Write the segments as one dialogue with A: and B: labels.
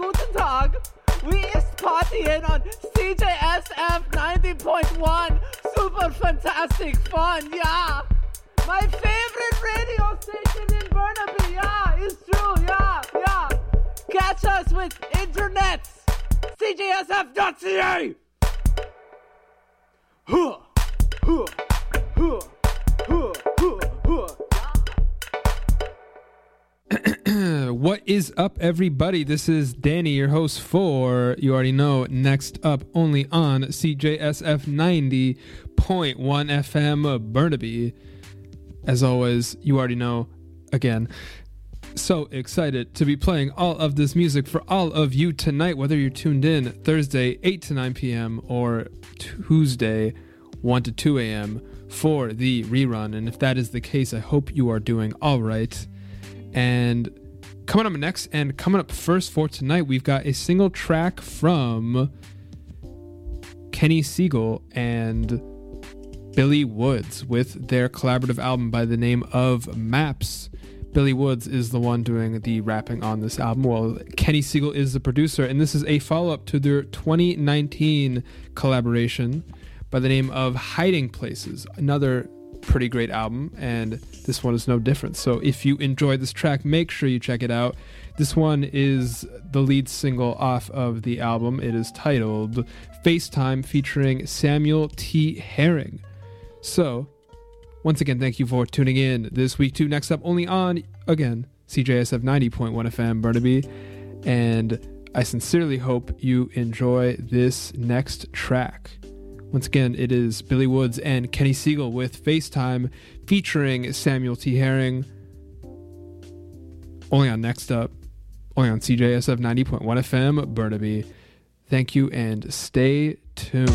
A: guten Tag. We is partying on CJSF 90.1. Super fantastic fun, yeah. My favorite radio station in Burnaby, yeah, it's true, yeah. Catch us with internet. CJSF.ca.
B: What is up, everybody? This is Danny, your host for You Already Know. Next up, only on CJSF 90.1 FM Burnaby. As always, you already know, again, so excited to be playing all of this music for all of you tonight, whether you're tuned in Thursday 8 to 9 p.m. or Tuesday 1 to 2 a.m. for the rerun. And if that is the case, I hope you are doing all right. And coming up next and coming up first for tonight, we've got a single track from Kenny Siegel and Billy Woods with their collaborative album by the name of Maps. Billy Woods is the one doing the rapping on this album, while Kenny Siegel is the producer, and this is a follow-up to their 2019 collaboration by the name of Hiding Places, another pretty great album, and this one is no different. So if you enjoy this track, make sure you check it out. This one is the lead single off of the album. It is titled FaceTime, featuring Samuel T. Herring. So once again, thank you for tuning in this week too. Next up, only on, again, CJSF 90.1 FM Burnaby, and I sincerely hope you enjoy this next track. Once again, it is Billy Woods and Kenny Siegel with FaceTime featuring Samuel T. Herring. Only on Next Up, only on CJSF 90.1 FM Burnaby. Thank you and stay tuned.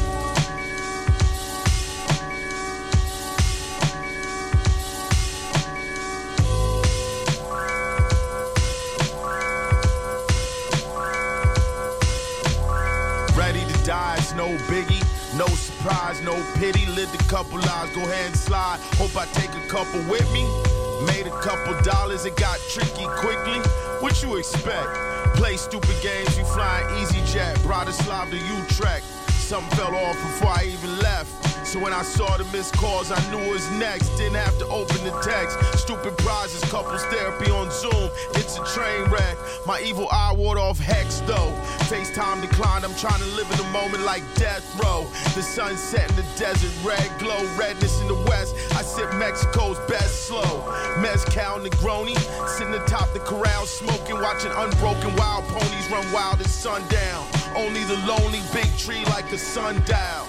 C: Ready to die, it's no biggie. No surprise, no pity, lived a couple lives, go ahead and slide. Hope I take a couple with me. Made a couple dollars, it got tricky quickly. What you expect? Play stupid games, you flying EasyJet, Bratislava to Utrecht. Something fell off before I even left. So when I saw the missed calls, I knew it was next. Didn't have to open the text. Stupid prizes, couples therapy on Zoom. It's a train wreck. My evil eye ward off Hex though. FaceTime declined. I'm trying to live in the moment like death row. The sunset in the desert, red glow, redness in the west. I sip Mexico's best slow. Mezcal Negroni, sitting atop the corral, smoking, watching unbroken wild ponies run wild at sundown. Only the lonely big tree like the sundial.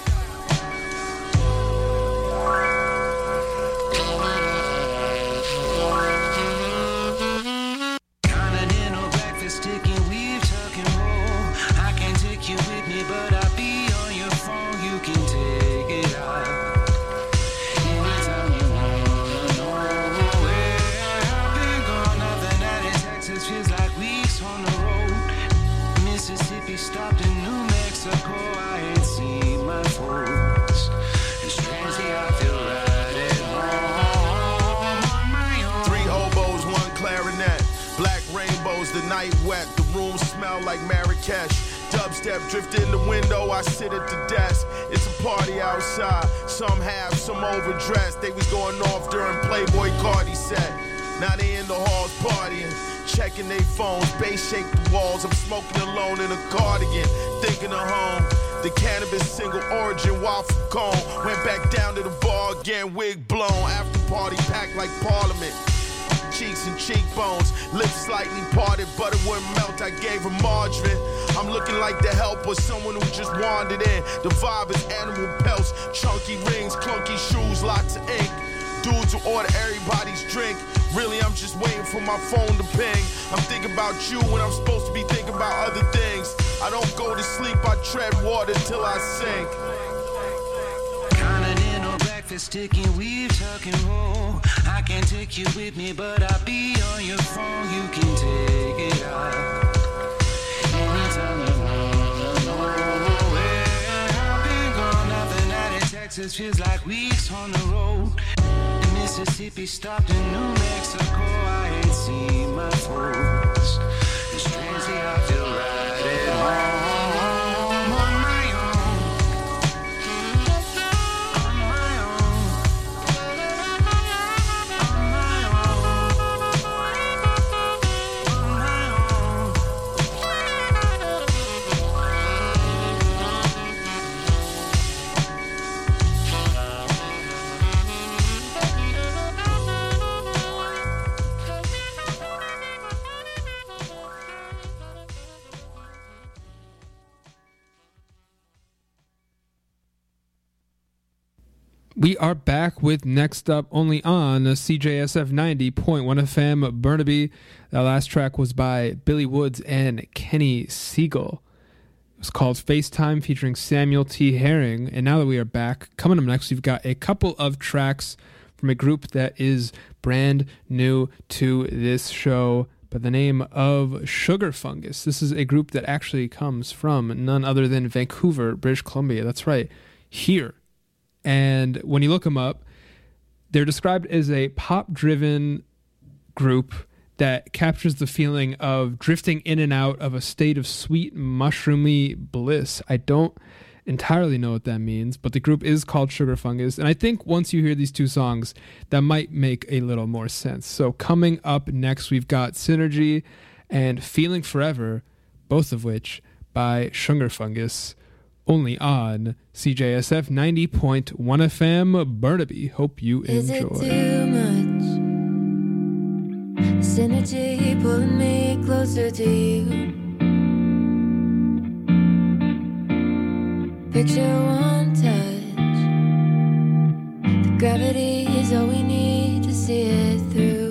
D: Continental breakfast, chicken, weave, tuck and roll. I can't take you with me, but I'll be on your phone. You can take it out anytime you wanna know where I've been gone. Nothing that in Texas feels like weeks on the road. Mississippi stopped in New Mexico. I ain't seen my folks. And strangely, I feel right at home on my own.
C: Three oboes, one clarinet. Black rainbows, the night wet. The room smell like Marrakesh. Dubstep drift in the window, I sit at the desk. It's a party outside. Some have, some overdressed. They was going off during Playboy Cardi set. Now they in the halls partying, checking their phones, bass shake the walls. I'm smoking alone in a cardigan, thinking of home. The cannabis single origin, waffle cone. Went back down to the bar again, wig blown. After party packed like Parliament. Cheeks and cheekbones, lips slightly parted, butter wouldn't melt. I gave her margarine. I'm looking like the help or someone who just wandered in. The vibe is animal pelts, chunky rings, clunky shoes, lots of ink. Dudes who order everybody's drink. Really, I'm just waiting for my phone to ping. I'm thinking about you when I'm supposed to be thinking about other things. I don't go to sleep, I tread water till I sink.
D: Continental breakfast, chicken, weave, tuck and roll. I can't take you with me, but I'll be on your phone. You can take it out anytime you wanna know where I've been gone. Nothing out in Texas feels like weeks on the road. In Mississippi stopped in New Mexico. I ain't seen my folks. And strangely I feel
B: We are back with Next Up only on CJSF 90.1 FM Burnaby. That last track was by Billy Woods and Kenny Siegel. It was called FaceTime featuring Samuel T. Herring. And now that we are back, coming up next, we've got a couple of tracks from a group that is brand new to this show by the name of Sugar Fungus. This is a group that actually comes from none other than Vancouver, British Columbia. That's right, here. And when you look them up, they're described as a pop-driven group that captures the feeling of drifting in and out of a state of sweet, mushroomy bliss. I don't entirely know what that means, but the group is called Sugar Fungus. And I think once you hear these two songs, that might make a little more sense. So coming up next, we've got Synergy and Feeling Forever, both of which by Sugar Fungus. Only on CJSF 90.1 FM Burnaby. Hope you enjoy.
E: Is it too much? Synergy pulling me closer to you. Picture one touch. The gravity is all we need to see it through.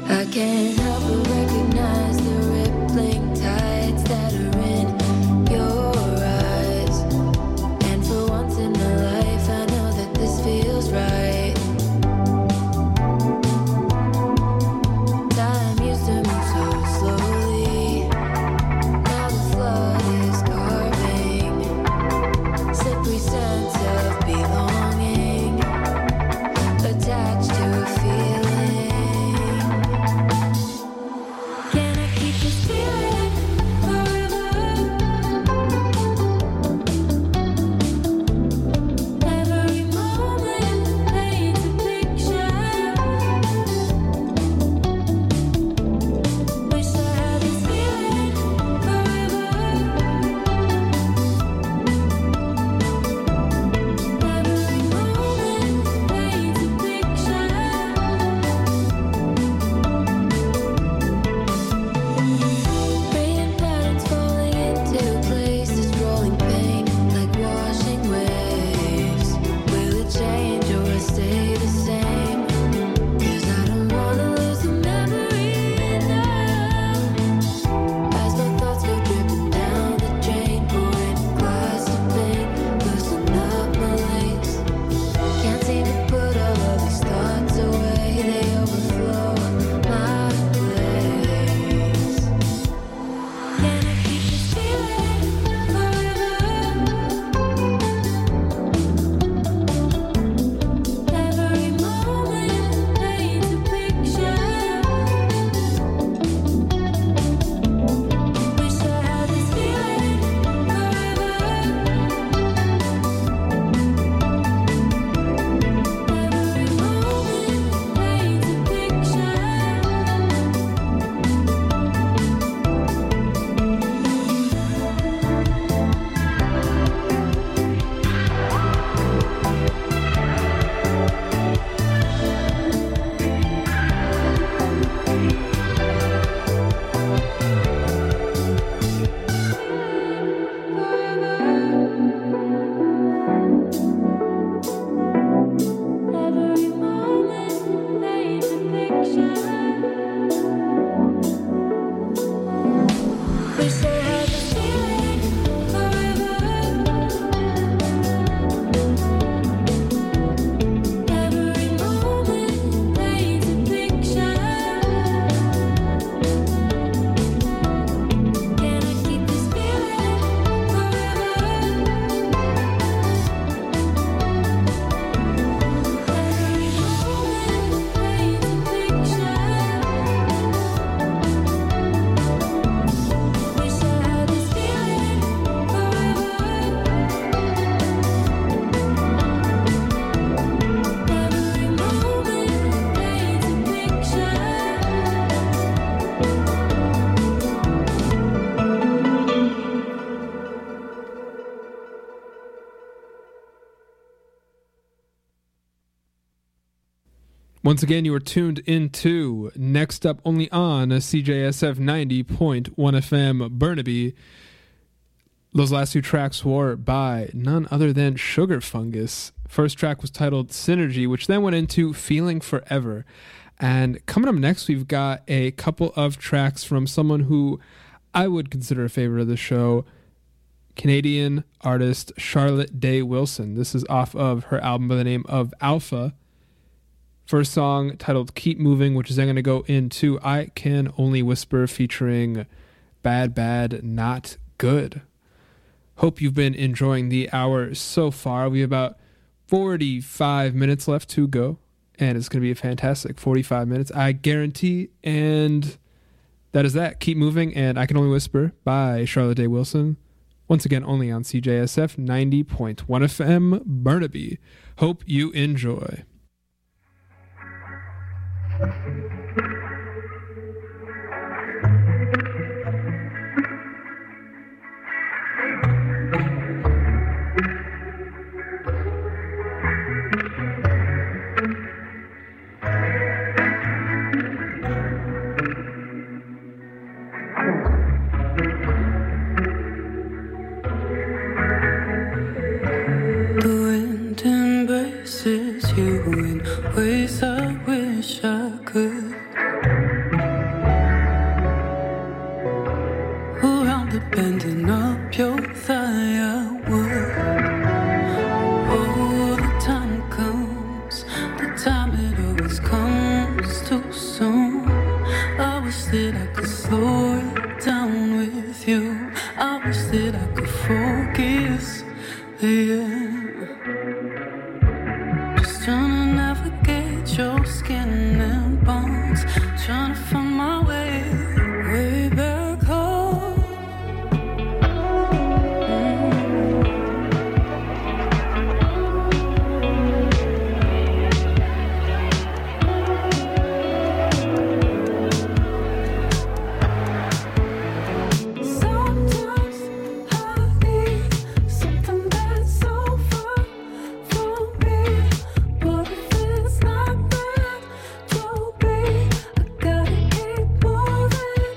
E: I can't help but recognize the rippling tides that are in your eyes. And for once in my life, I know that this feels right. Time used to move so slowly. Now the flood is carving slippery sense of belonging attached to a feeling. Can I keep this feeling forever? Every moment paints a picture. Wish I had this feeling forever. Every moment paints a picture. Rain patterns falling into place, this rolling pain like washing waves. Will it change or stay the same? 'Cause I don't wanna lose the memory now. As my thoughts go dripping down the drain, pouring a glass of pain, loosen up my lace. Can't seem to put all of these thoughts away, they overflow my place. Can I keep this feeling forever? Every moment paints a picture. Wish I had this feeling forever. Every moment paints a picture. Every moment paints a picture. Wish I had this feeling forever. Every moment paints a picture. Can I keep this feeling forever? Every moment paints a picture. Wish I had this feeling forever. Every moment paints a picture.
B: Once again, you are tuned into Next Up Only on CJSF 90.1 FM Burnaby. Those last two tracks were by none other than Sugar Fungus. First track was titled Synergy, which then went into Feeling Forever. And coming up next, we've got a couple of tracks from someone who I would consider a favorite of the show, Canadian artist Charlotte Day Wilson. This is off of her album by the name of Alpha. First song titled Keep Moving, which is then going to go into I Can Only Whisper featuring Bad Bad Not Good. Hope you've been enjoying the hour so far. We have about 45 minutes left to go, and it's going to be a fantastic 45 minutes, I guarantee. And that is that. Keep Moving and I Can Only Whisper by Charlotte Day Wilson. Once again, only on CJSF 90.1 FM Burnaby. Hope you enjoy.
F: The wind embraces you in ways I wish I could. bending up your thigh, I would. Oh, the time comes, the time it always comes too soon. I wish that I could slow it down with you. I wish that I could focus, yeah. Just trying to navigate your skin and bones, trying to find my way back home. Sometimes I need something that's so far from me, but if it's not meant to be, I gotta keep moving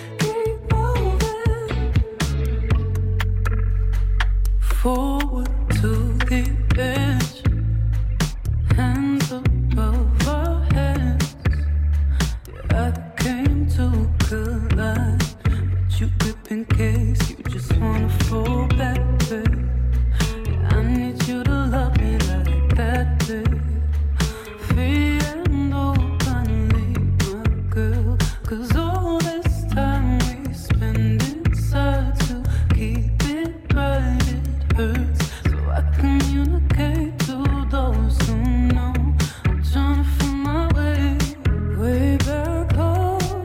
F: forward to the edge, hands above our heads. Yeah, I came to collide, but you grip in case you just wanna fall back, babe. Yeah, I need you to love me like that, babe. Free and openly, my girl, 'cause all this time we spend inside to keep it right, it hurts. So I communicate to those who know. I'm trying to find my way back home.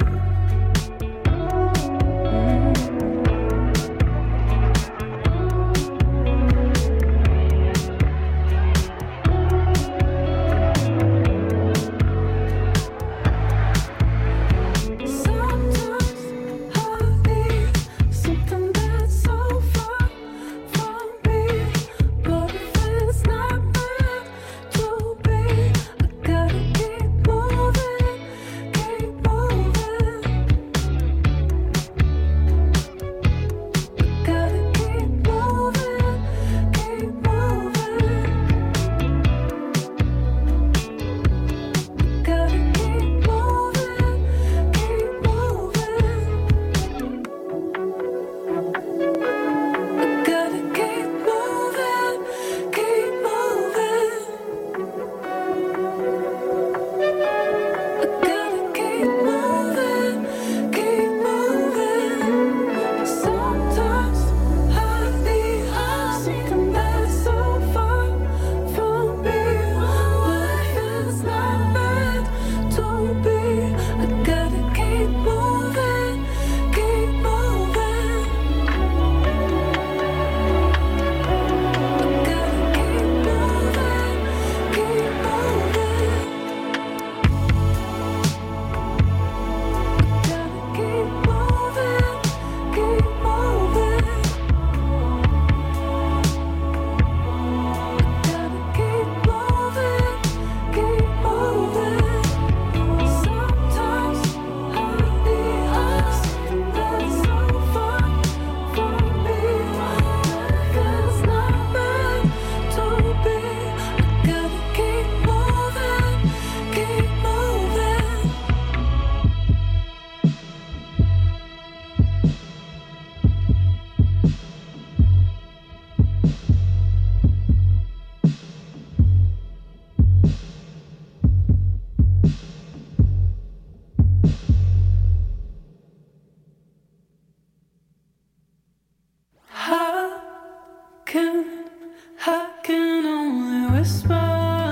F: Sometimes I need something that's so far from me, but if it's not meant to be, I gotta keep moving. Gotta keep moving. Gotta keep moving. Gotta keep moving. Gotta keep moving. Sometimes I need something that's so far from me, but if it's not meant to be, I gotta keep moving. I can only whisper.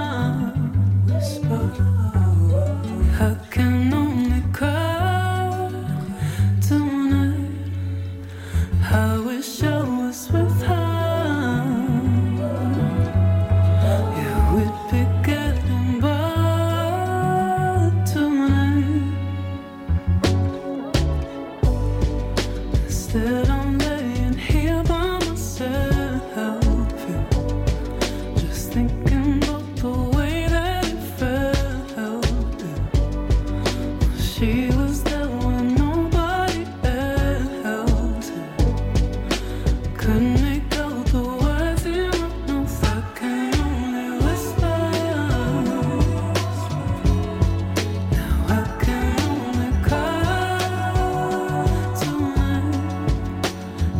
F: I can only cry tonight. I wish I was with her. Yeah, we'd be getting by tonight. Instead, I'm laying here by myself. Thinking about the way that it felt. She was there when nobody else. Couldn't make out the words in my mouth. I can only whisper. Now I can only cry tonight.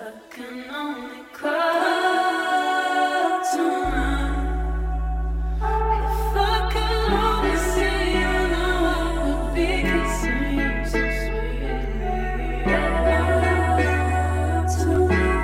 F: can only cry tonight. If I could only see you now, I would be kissing you so sweetly. Tonight.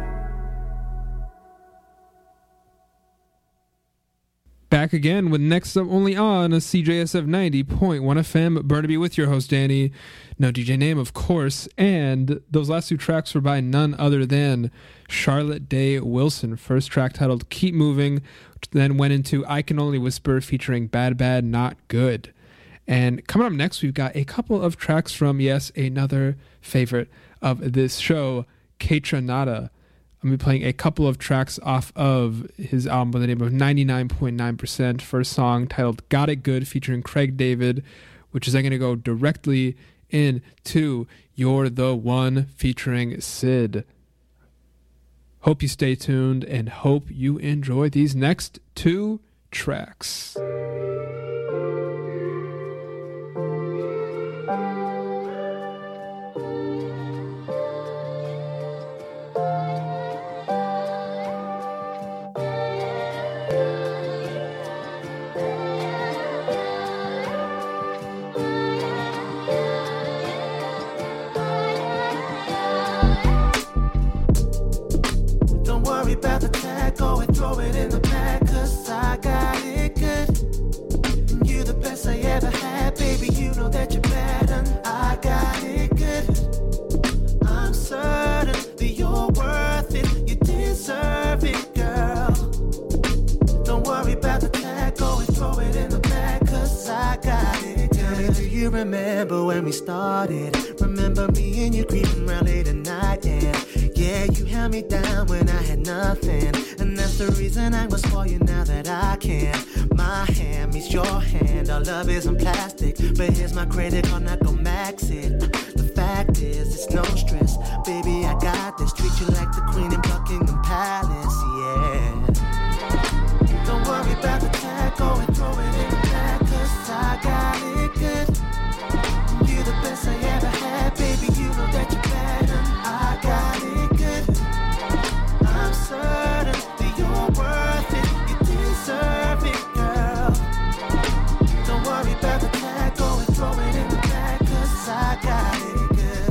B: Back again with Next Up Only on a CJSF 90.1 FM. Burnaby with your host, Danny. No DJ name, of course. And those last two tracks were by none other than Charlotte Day Wilson. First track titled Keep Moving, which then went into I Can Only Whisper featuring Bad Bad Not Good. And coming up next, we've got a couple of tracks from, yes, another favorite of this show, Kaytranada. I'm going to be playing a couple of tracks off of his album by the name of 99.9%. First song titled Got It Good featuring Craig David, which is then going to go directly into You're the One featuring Sid. Hope you stay tuned and hope you enjoy these next two tracks.
G: Don't worry about the tag, go and throw it in the bag, 'cause I got it good. You the best I ever had, baby, you know that you're bad, and I got it good. I'm certain that you're worth it, you deserve it, girl. Don't worry about the tag, go and throw it in the bag, 'cause I got it good. Tell me, do you remember when we started? Remember me and you creeping around late at night, yeah, you held me down when I had nothing, and that's the reason I was for you now that I can. My hand meets your hand, our love isn't plastic, but here's my credit card, not gon' max it. The fact is, it's no stress, baby, I got this, treat you like the queen in Buckingham Palace, yeah. Don't worry about the tag, go and throw it in the bag, 'cause I got it good. You the best I ever had, baby, you know that you're bad, and I got it good. I'm certain that you're worth it, you deserve it, girl. Don't worry about the tag, go and throw it in the bag, 'cause I got it good.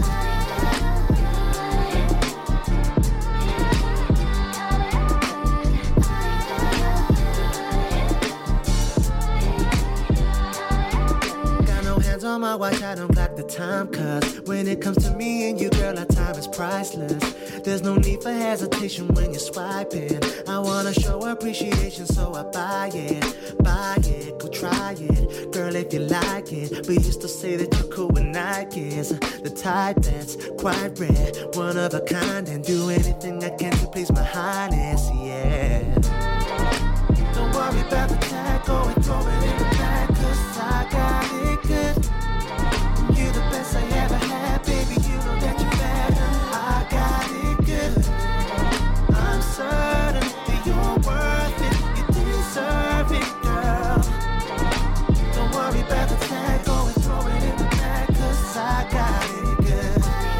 G: Got no hands on my watch, I don't clock the time, 'cause when it comes to me and you, girl, our time is priceless. There's no need for hesitation when you're swiping. I wanna show appreciation, so I buy it, go try it, girl, if you like it. But you still say that you're cool with Nikes, the type that's quite rare, one of a kind, and do anything I can to please my highness, yeah. Don't worry about the tag, go and throw it in the bag, 'cause I got it good. You the best I ever had, baby, you know that you're bad, and I got it good. I'm certain that you're worth it, you deserve it, girl. Don't worry about the tag, go and throw it in the bag, 'cause I got it good.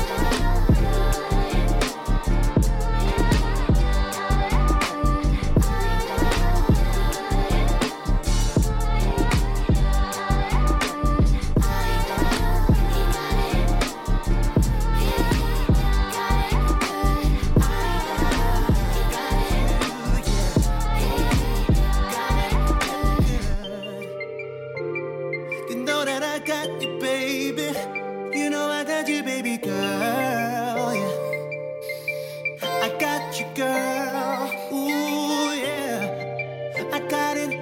G: You know that I got you, baby. You know I got you, baby girl. Yeah. I got you, girl. Ooh, yeah. I got it.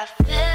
E: I feel